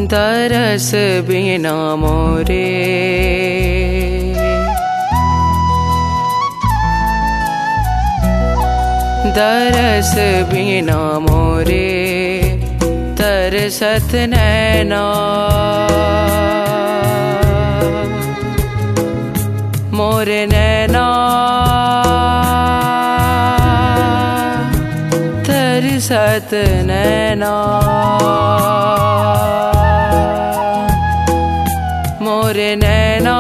दरस बिना मोरे। दरस बिना मोरे तरसत नैना। मोरे नैना तरसत नैना। मोरे नैना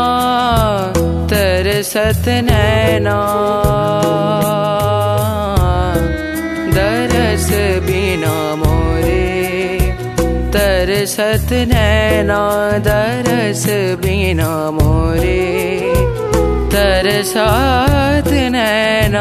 तरसत नैना। दरस बिना मोरे तरसत नैना। दरस बिना मोरे तरसत नैना।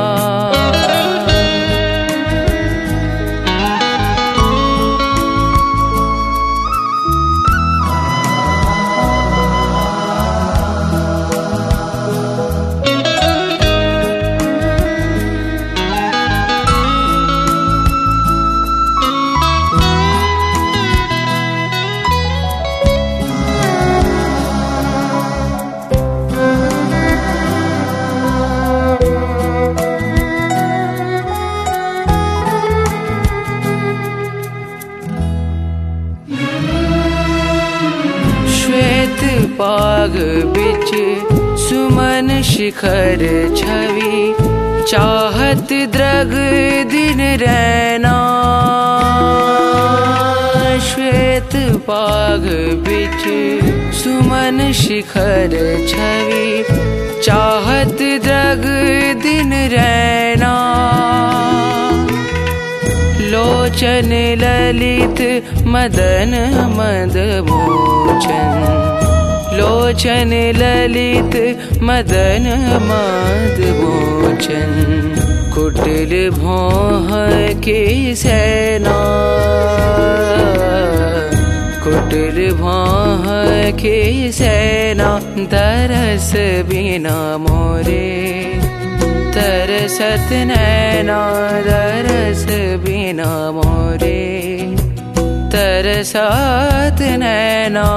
पाग बिच सुमन शिखर छवि। चाहत द्रग दिन रैना। श्वेत पाग बिच सुमन शिखर छवि। चाहत द्रग दिन रैना। लोचन ललित मदन मद मोचन। लोचन ललित मदन मद मोचन। कुटिल भौह की सेना। कुटिल भौह की सेना। दरस बिना मोरे तरसत नैना। दरस बिना मोरे तरसत नैना।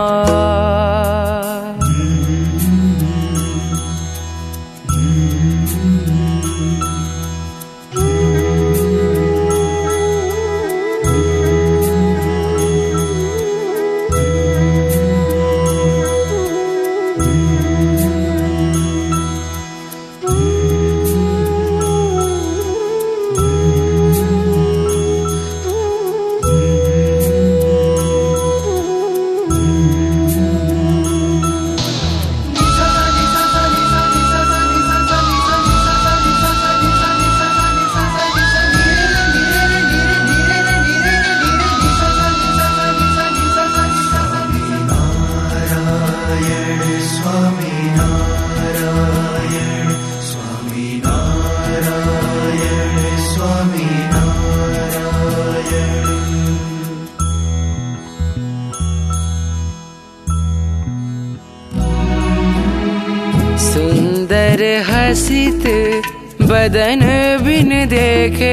सुंदर हसित बदन बिन देखे।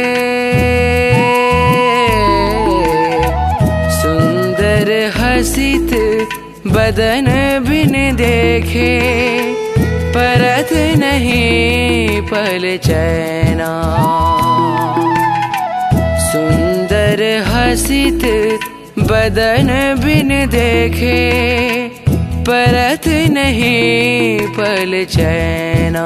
सुंदर हसित बदन बिन देखे। परत नहीं पल चैना। सुंदर हसित बदन बिन देखे। परत नहीं पल चैना।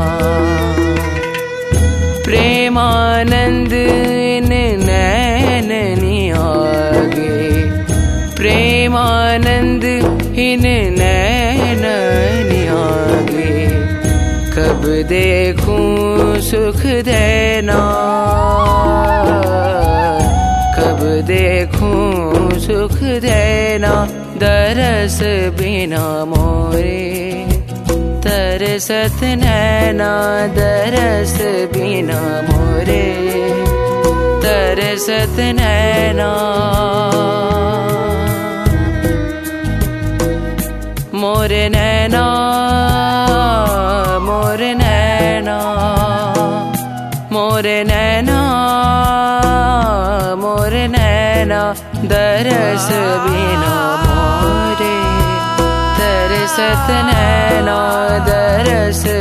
प्रेमानंद इन नैननी आगे। प्रेमानंद इन नैननी आगे। कब देखूं सुख देना। कब देखूं सुख देना। दरस बिना मोरे तरसत नैना। दरस बिना मोरे तरसत नैना। मोरे नैना मोरे नैना। मोरे नैना मोरे नैना। दरस बिना सत नैना दरस